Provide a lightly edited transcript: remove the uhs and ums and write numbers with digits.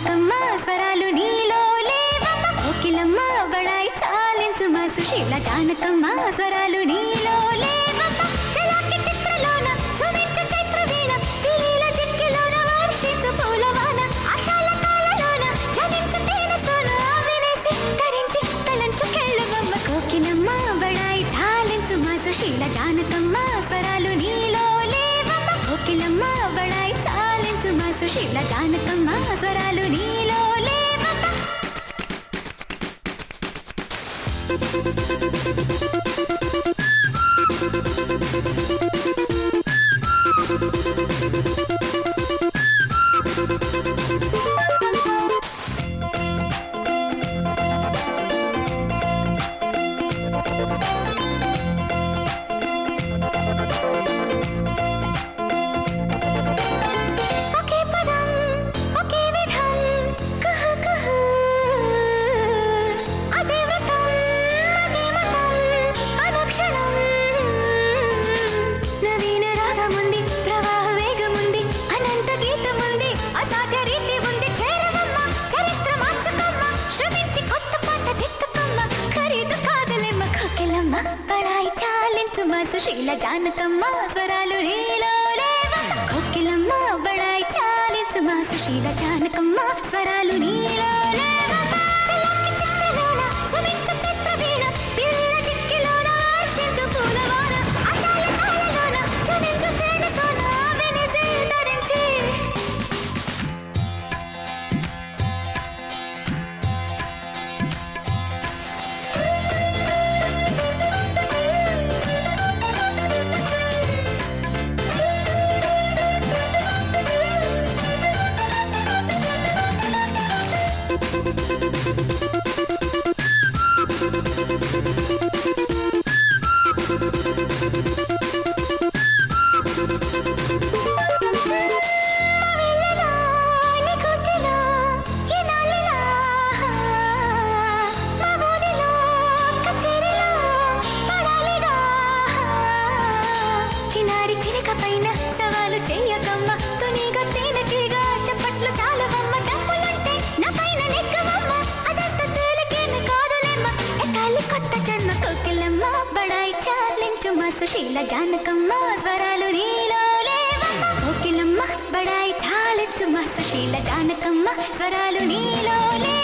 జానకమ్మ స్వరాలు నీలో లేవమ్మ కోకిలమ్మ బడాయి చాలించు మా సుశీల జానకమ్మ స్వరాలు నీలో లేవమ్మ చలాకి చిత్రలోన సుమించు చైత్ర వీణ తీల చిక్కిలోన వర్షించు పూలవాన ఆశాల కాలలోన జనించు తేనె సోన వినేసి తరించి తలంచు కెళ్ళవమ్మ కోకిలమ్మ బడాయి చాలించు మా సుశీల జానకమ్మ స్వరాలు నీలో లేవమ్మ కోకిలమ్మ బడాయి చాలించు మా సుశీల జానకమ్మ స్వరాలు నీలో లేవమ్మ సుశీల జానకమ్మ స్వరాలు నీలో లేవమ్మ కోకిలమ్మ బడాయి చాలించు మా సుశీల జానకమ్మ స్వరాలు నీలో లేవమ్మ చలాకి చిత్రలోన సుమించు చిత్ర వీణ పిల్ల చిక్కిలోన వర్షించు పూలవాన ఆశాల కాలలోన జనించు తేనె సోన వినేసి ధరించి సుశీల జానకమ్మ స్వరాలు నీలో లేవమ్మ కోకిలమ్మ బడాయి చాలించు మా సుశీల జానకమ్మ స్వరాలు నీలో లేవమ్మ